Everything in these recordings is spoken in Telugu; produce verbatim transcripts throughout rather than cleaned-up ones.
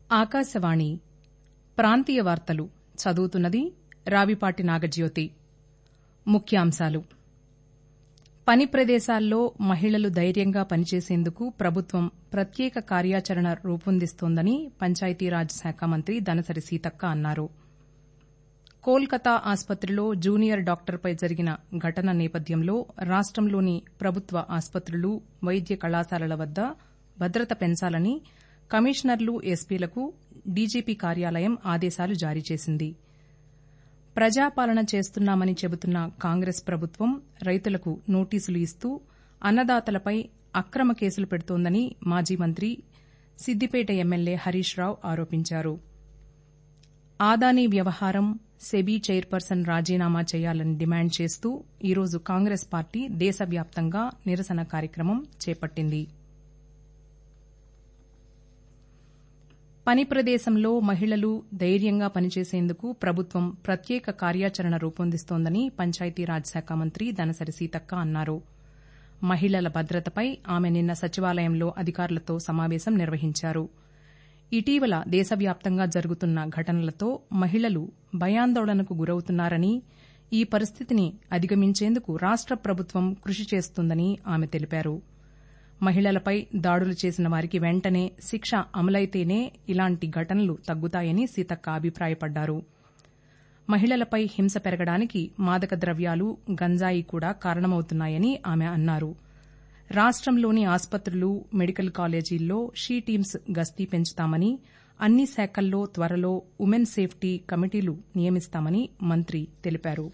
ఆకాశవాణి ప్రాంతీయ వార్తలు చదువుతున్నది రావిపాటి నాగజ్యోతి. ముఖ్యాంశాలు. పని ప్రదేశాల్లో మహిళలు ధైర్యంగా పనిచేసేందుకు ప్రభుత్వం ప్రత్యేక కార్యాచరణ రూపొందిస్తోందని పంచాయతీరాజ్ శాఖ మంత్రి దనసరి సీతక్క అన్నారు. కోల్కతా ఆస్పత్రిలో జూనియర్ డాక్టర్పై జరిగిన ఘటన నేపథ్యంలో రాష్టంలోని ప్రభుత్వ ఆస్పత్రులు, వైద్య కళాశాలల వద్ద భద్రత పెంచాలని కమిషనర్లు, ఎస్పీలకు డీజీపీ కార్యాలయం ఆదేశాలు జారీ చేసింది. ప్రజాపాలన చేస్తున్నామని చెబుతున్న కాంగ్రెస్ ప్రభుత్వం రైతులకు నోటీసులు ఇస్తూ అన్నదాతలపై అక్రమ కేసులు పెడుతోందని మాజీ మంత్రి సిద్దిపేట ఎమ్మెల్యే హరీష్ రావు ఆరోపించారు. ఆదానీ వ్యవహారం సెబీ చైర్పర్సన్ రాజీనామా చేయాలని డిమాండ్ చేస్తూ ఈరోజు కాంగ్రెస్ పార్టీ దేశవ్యాప్తంగా నిరసన కార్యక్రమం చేపట్టింది. పని ప్రదేశంలో మహిళలు ధైర్యంగా పనిచేసేందుకు ప్రభుత్వం ప్రత్యేక కార్యాచరణ రూపొందిస్తోందని పంచాయతీరాజ్ శాఖ మంత్రి దనసరి సీతక్క అన్నారు. మహిళల భద్రతపై ఆమె నిన్న సచివాలయంలో అధికారులతో సమావేశం నిర్వహించారు. ఇటీవల దేశవ్యాప్తంగా జరుగుతున్న ఘటనలతో మహిళలు భయాందోళనకు గురవుతున్నారని, ఈ పరిస్థితిని అధిగమించేందుకు రాష్ట ప్రభుత్వం కృషి చేస్తోందని ఆమె తెలిపారు. మహిళలపై దాడులు చేసిన వారికి వెంటనే శిక్ష అమలైతేనే ఇలాంటి ఘటనలు తగ్గుతాయని సీతక్క అభిప్రాయపడ్డారు. మహిళలపై హింస పెరగడానికి మాదక ద్రవ్యాలు, గంజాయి కూడా కారణమవుతున్నాయని ఆమె అన్నారు. రాష్టంలోని ఆస్పత్రులు, మెడికల్ కాలేజీల్లో షీ టీమ్స్ గస్తీ పెంచుతామని, అన్ని శాఖల్లో త్వరలో ఉమెన్ సేఫ్టీ కమిటీలు నియమిస్తామని మంత్రి తెలిపారు.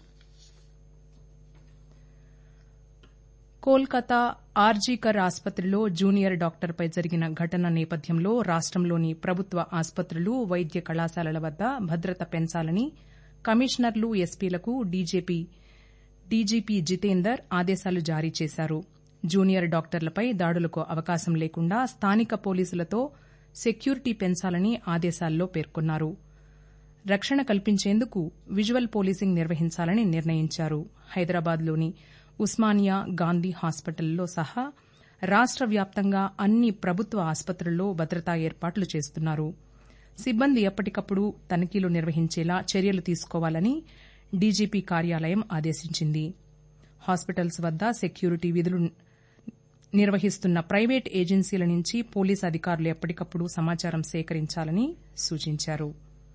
కోల్కతా ఆర్జీకర్ ఆస్పత్రిలో జూనియర్ డాక్టర్పై జరిగిన ఘటన నేపథ్యంలో రాష్టంలోని ప్రభుత్వ ఆస్పత్రులు, వైద్య కళాశాలల వద్ద భద్రత పెంచాలని కమిషనర్లు, ఎస్పీలకు డీజీపీ డీజీపీ జితేందర్ ఆదేశాలు జారీ చేశారు. జూనియర్ డాక్టర్లపై దాడులకు అవకాశం లేకుండా స్థానిక పోలీసులతో సెక్యూరిటీ పెంచాలని ఆదేశాల్లో పేర్కొన్నారు. రక్షణ కల్పించేందుకు విజువల్ పోలీసింగ్ నిర్వహించాలని నిర్ణయించారు. హైదరాబాద్లోని ఉస్మానియా, గాంధీ హాస్పిటల్లో సహా రాష్ట వ్యాప్తంగా అన్ని ప్రభుత్వ ఆస్పత్రుల్లో భద్రతా ఏర్పాట్లు చేస్తున్నారు. సిబ్బంది ఎప్పటికప్పుడు తనిఖీలు నిర్వహించేలా చర్యలు తీసుకోవాలని డీజీపీ కార్యాలయం ఆదేశించింది. హాస్పిటల్స్ వద్ద సెక్యూరిటీ విధులు నిర్వహిస్తున్న ప్రైవేట్ ఏజెన్సీల నుంచి పోలీసు అధికారులు ఎప్పటికప్పుడు సమాచారం సేకరించాలని సూచించారు.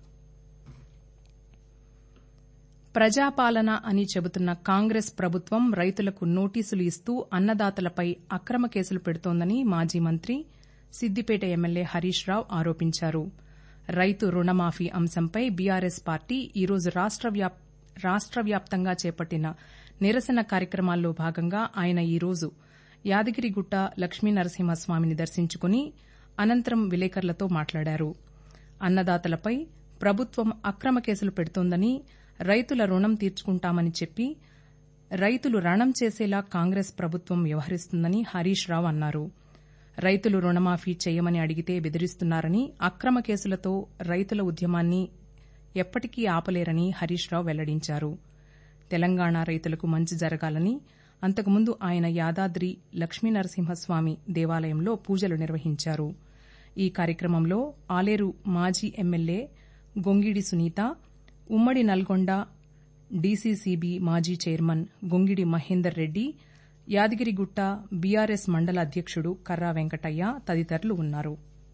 ప్రజాపాలన అని చెబుతున్న కాంగ్రెస్ ప్రభుత్వం రైతులకు నోటీసులు ఇస్తూ అన్నదాతలపై అక్రమ కేసులు పెడుతోందని మాజీ మంత్రి సిద్దిపేట ఎమ్మెల్యే హరీష్ రావు ఆరోపించారు. రైతు రుణమాఫీ అంశంపై బీఆర్ఎస్ పార్టీ ఈరోజు రాష్ట వ్యాప్తంగా చేపట్టిన నిరసన కార్యక్రమాల్లో భాగంగా ఆయన ఈరోజు యాదగిరిగుట్ట లక్ష్మీనరసింహస్వామిని దర్శించుకుని అనంతరం విలేకరులతో మాట్లాడారు. అన్నదాతలపై ప్రభుత్వం అక్రమ కేసులు పెడుతోందని, రైతుల రుణం తీర్చుకుంటామని చెప్పి రైతులు రణం చేసేలా కాంగ్రెస్ ప్రభుత్వం వ్యవహరిస్తుందని హరీష్ రావు అన్నారు. రైతులు రుణమాఫీ చేయమని అడిగితే బెదిరిస్తున్నారని, అక్రమ కేసులతో రైతుల ఉద్యమాన్ని ఎప్పటికీ ఆపలేరని హరీష్ రావు వెల్లడించారు. తెలంగాణ రైతులకు మంచి జరగాలని అంతకుముందు ఆయన యాదాద్రి లక్ష్మీనరసింహస్వామి దేవాలయంలో పూజలు నిర్వహించారు. ఈ కార్యక్రమంలో ఆలేరు మాజీ ఎమ్మెల్యే గొంగిడి సునీత, ఉమ్మడి నల్గొండ డీసీసీబీ మాజీ చైర్మన్ గొంగిడి మహేందర్ రెడ్డి, యాదగిరిగుట్ట బీఆర్ఎస్ మండల అధ్యక్షుడు కర్రా వెంకటయ్య తదితరులు ఉన్నారు.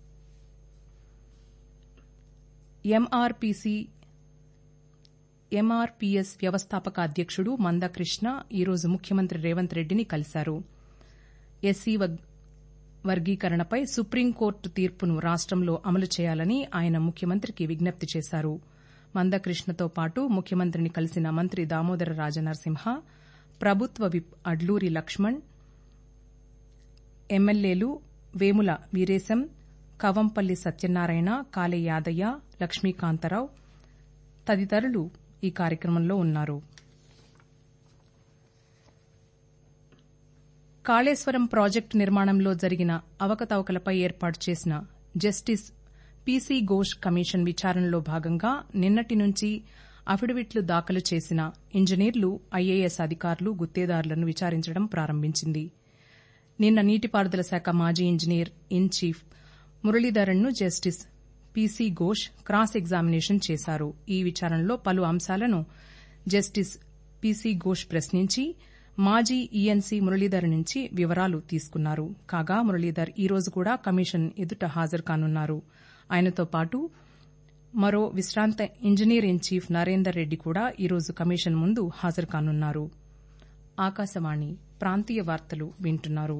ఎంఆర్పీసీ ఎంఆర్పీఎస్ వ్యవస్థాపక అధ్యక్షుడు మందకృష్ణ ఈరోజు ముఖ్యమంత్రి రేవంత్ రెడ్డిని కలిశారు. ఎస్సీ వర్గీకరణపై సుప్రీంకోర్టు తీర్పును రాష్టంలో అమలు చేయాలని ఆయన ముఖ్యమంత్రికి విజ్ఞప్తి చేశారు. మందకృష్ణతో పాటు ముఖ్యమంత్రిని కలిసిన మంత్రి దామోదర రాజనరసింహ, ప్రభుత్వ విప్ అడ్లూరి లక్ష్మణ్, ఎమ్మెల్యేలు వేముల వీరేశం, కవంపల్లి సత్యనారాయణ, కాలే యాదయ్య, లక్ష్మీకాంతారావు తదితరులు ఈ కార్యక్రమంలో ఉన్నారు. కాళేశ్వరం ప్రాజెక్టు నిర్మాణంలో జరిగిన అవకతవకలపై ఏర్పాటు చేసిన జస్టిస్ పీసీ ఘోష్ కమిషన్ విచారణలో భాగంగా నిన్నటి నుంచి అఫిడవిట్లు దాఖలు చేసిన ఇంజనీర్లు, ఐఏఎస్ అధికారులు, గుత్తేదారులను విచారించడం ప్రారంభించింది. నిన్న నీటిపారుదల శాఖ మాజీ ఇంజనీర్ ఇన్ చీఫ్ మురళీధరన్ను justice PC Ghosh cross examination చేశారు. ఈ విచారణలో పలు అంశాలను జస్టిస్ పీసీ ఘోష్ ప్రశ్నించి మాజీ ఈఎన్సీ మురళీధర్ నుంచి వివరాలు తీసుకున్నారు. కాగా మురళీధర్ ఈ రోజు కూడా కమిషన్ ఎదుట హాజరు కానున్నారు. ఆయనతో పాటు మరో విశ్రాంత engineer in chief Narender Reddy కూడా ఈ రోజు కమిషన్ ముందు హాజరు కానున్నారు. ఆకాశవాణి ప్రాంతీయ వార్తలు వింటున్నారు.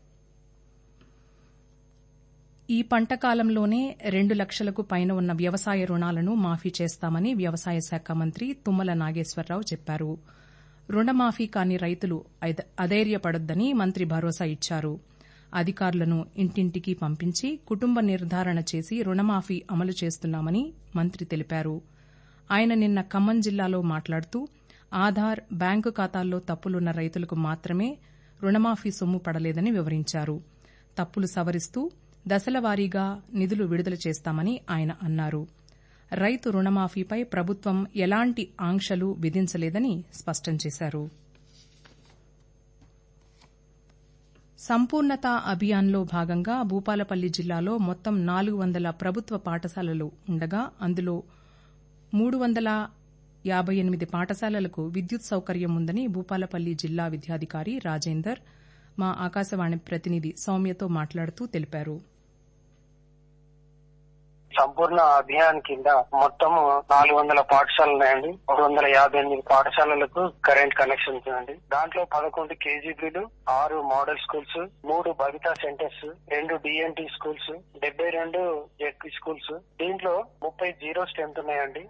ఈ పంట కాలంలోనే రెండు లక్షలకు పైన ఉన్న వ్యవసాయ రుణాలను మాఫీ చేస్తామని వ్యవసాయ శాఖ మంత్రి తుమ్మల నాగేశ్వరరావు చెప్పారు. రుణమాఫీ కాని రైతులు అధైర్యపడొద్దని మంత్రి భరోసా ఇచ్చారు. అధికారులను ఇంటింటికి పంపించి కుటుంబ నిర్ధారణ చేసి రుణమాఫీ అమలు చేస్తున్నామని మంత్రి తెలిపారు. ఆయన నిన్న ఖమ్మం జిల్లాలో మాట్లాడుతూ ఆధార్, బ్యాంకు ఖాతాల్లో తప్పులున్న రైతులకు మాత్రమే రుణమాఫీ సొమ్ము పడలేదని వివరించారు. తప్పులు సవరిస్తూ దశలవారీగా నిధులు విడుదల చేస్తామని ఆయన అన్నారు. రైతు రుణమాఫీపై ప్రభుత్వం ఎలాంటి ఆంక్షలు విధించలేదని స్పష్టం చేశారు. సంపూర్ణత అభియాన్లో భాగంగా భూపాలపల్లి జిల్లాలో మొత్తం నాలుగు వందల ప్రభుత్వ పాఠశాలలు ఉండగా అందులో మూడు వందల యాబై ఎనిమిది పాఠశాలలకు విద్యుత్ సౌకర్యం ఉందని భూపాలపల్లి జిల్లా విద్యాధికారి రాజేందర్ మా ఆకాశవాణి ప్రతినిధి సౌమ్యతో మాట్లాడుతూ తెలిపారు. సంపూర్ణ అభియాన్ కింద మొత్తం నాలుగు వందల పాఠశాలలు ఉన్నాయండి. మూడు వందల యాభై ఎనిమిది పాఠశాలలకు కరెంట్ కనెక్షన్స్ అండి. దాంట్లో పదకొండు కేజీబీలు, ఆరు మోడల్ స్కూల్స్, మూడు బబితా సెంటర్స్, రెండు డిఎన్టీ స్కూల్స్, డెబ్బై రెండు జెడ్పీ స్కూల్స్. దీంట్లో ముప్పై జీరో స్ట్రెంత్ ఉన్నాయండి.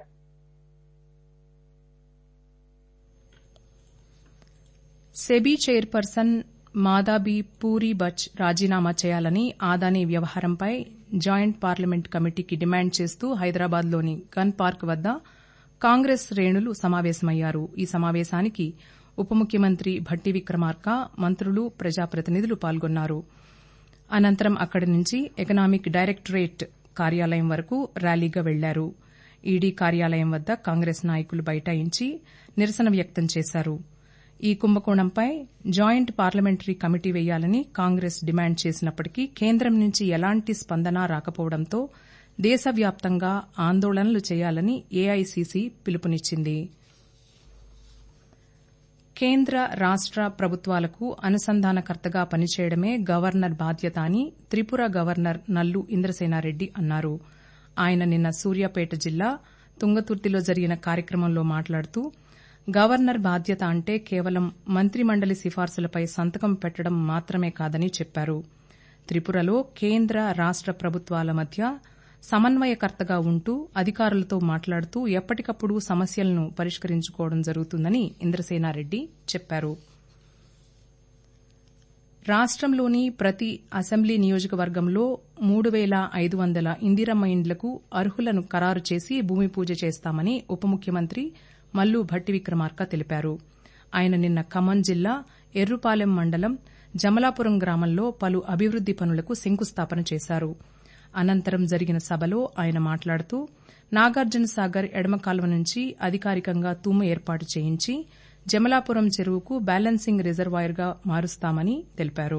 సెబీ చైర్పర్సన్ మాదాబి పూరి బచ్ రాజీనామా చేయాలని ఆదానీ వ్యవహారంపై జాయింట్ పార్లమెంట్ కమిటీకి డిమాండ్ చేస్తూ హైదరాబాద్లోని గన్ పార్క్ వద్ద కాంగ్రెస్ శ్రేణులు సమావేశమయ్యారు. ఈ సమావేశానికి ఉప ముఖ్యమంత్రి భట్టి విక్రమార్క, మంత్రులు, ప్రజాప్రతినిధులు పాల్గొన్నారు. అనంతరం అక్కడి నుంచి ఎకనామిక్ డైరెక్టరేట్ కార్యాలయం వరకు ర్యాలీగా వెళ్లారు. ఈడీ కార్యాలయం వద్ద కాంగ్రెస్ నాయకులు బైఠాయించి నిరసన వ్యక్తం చేశారు. ఈ కుంభకోణంపై జాయింట్ పార్లమెంటరీ కమిటీ వేయాలని కాంగ్రెస్ డిమాండ్ చేసినప్పటికీ కేంద్రం నుంచి ఎలాంటి స్పందన రాకపోవడంతో దేశవ్యాప్తంగా ఆందోళనలు చేయాలని ఏఐసీసీ పిలుపునిచ్చింది. కేంద్ర, రాష్ట ప్రభుత్వాలకు అనుసంధానకర్తగా పనిచేయడమే గవర్నర్ బాధ్యత అని త్రిపుర గవర్నర్ నల్లు ఇంద్రసేనారెడ్డి అన్నారు. ఆయన నిన్న సూర్యాపేట జిల్లా తుంగతుర్తిలో జరిగిన కార్యక్రమంలో మాట్లాడుతూ గవర్నర్ బాధ్యత అంటే కేవలం మంత్రిమండలి సిఫార్సులపై సంతకం పెట్టడం మాత్రమే కాదని చెప్పారు. త్రిపురలో కేంద్ర, రాష్ట ప్రభుత్వాల మధ్య సమన్వయకర్తగా ఉంటూ అధికారులతో మాట్లాడుతూ ఎప్పటికప్పుడు సమస్యలను పరిష్కరించుకోవడం జరుగుతుందని ఇంద్రసేనారెడ్డి చెప్పారు. రాష్టంలోని ప్రతి అసెంబ్లీ నియోజకవర్గంలో మూడు వేల ఐదు వందల ఇందిరమ్మ ఇండ్లకు అర్హులను ఖరారు చేసి భూమి పూజ చేస్తామని ఉప ముఖ్యమంత్రి మల్లు భట్టి విక్రమార్క తెలిపారు. ఆయన నిన్న ఖమ్మం జిల్లా ఎర్రుపాలెం మండలం జమలాపురం గ్రామంలో పలు అభివృద్ది పనులకు శంకుస్థాపన చేశారు. అనంతరం జరిగిన సభలో ఆయన మాట్లాడుతూ నాగార్జునసాగర్ ఎడమ కాల్వ నుంచి అధికారికంగా తూము ఏర్పాటు చేయించి జమలాపురం చెరువుకు బ్యాలెన్సింగ్ రిజర్వాయర్గా మారుస్తామని తెలిపారు.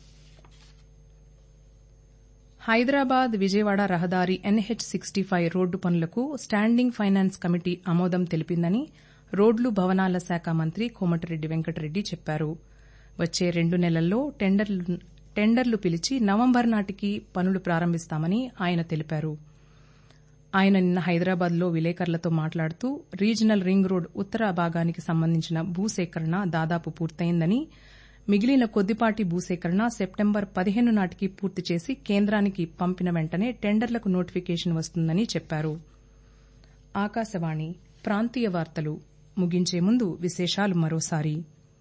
హైదరాబాద్ విజయవాడ రహదారి ఎన్హెచ్ సిక్స్టీ ఫైవ్ రోడ్డు పనులకు స్టాండింగ్ ఫైనాన్స్ కమిటీ ఆమోదం తెలిపిందని రోడ్లు, భవనాల శాఖ మంత్రి కోమటిరెడ్డి వెంకటరెడ్డి చెప్పారు. వచ్చే రెండు నెలల్లో టెండర్లు పిలిచి నవంబర్ నాటికి పనులు ప్రారంభిస్తామని ఆయన తెలిపారు. ఆయన నిన్న హైదరాబాద్లో విలేకరులతో మాట్లాడుతూ రీజనల్ రింగ్ రోడ్ ఉత్తర భాగానికి సంబంధించిన భూసేకరణ దాదాపు పూర్తయిందని, మిగిలిన కొద్దిపాటి భూసేకరణ సెప్టెంబర్ పదిహేను నాటికి పూర్తి చేసి కేంద్రానికి పంపిన వెంటనే టెండర్లకు నోటిఫికేషన్ వస్తుందని చెప్పారు. ఆకాశవాణి ప్రాంతీయ వార్తలు ముగించే ముందు విశేషాలు మరోసారి.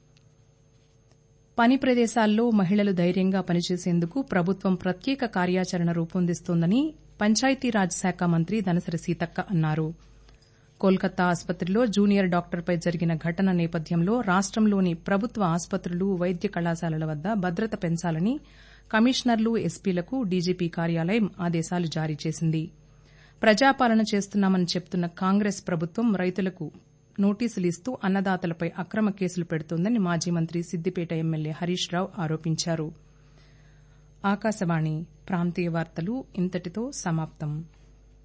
పని ప్రదేశాల్లో మహిళలు ధైర్యంగా పనిచేసేందుకు ప్రభుత్వం ప్రత్యేక కార్యాచరణ రూపొందిస్తోందని పంచాయతీరాజ్ శాఖ మంత్రి దనసరి సీతక్క అన్నారు. కోల్కతా ఆసుపత్రిలో జూనియర్ డాక్టర్పై జరిగిన ఘటన నేపథ్యంలో రాష్టంలోని ప్రభుత్వ ఆసుపత్రులు, వైద్య కళాశాలల వద్ద భద్రత పెంచాలని కమిషనర్లు, ఎస్పీలకు డీజీపీ కార్యాలయం ఆదేశాలు జారీ చేసింది. ప్రజాపాలన చేస్తున్నామని చెప్తున్న కాంగ్రెస్ ప్రభుత్వం రైతులకు నోటీసులు ఇస్తూ అన్నదాతలపై అక్రమ కేసులు పెడుతోందని మాజీ మంత్రి సిద్దిపేట ఎమ్మెల్యే హరీష్ రావు ఆరోపించారు. ఆకాశవాణి ప్రాంతీయ వార్తలు ఇంతటితో సమాప్తం.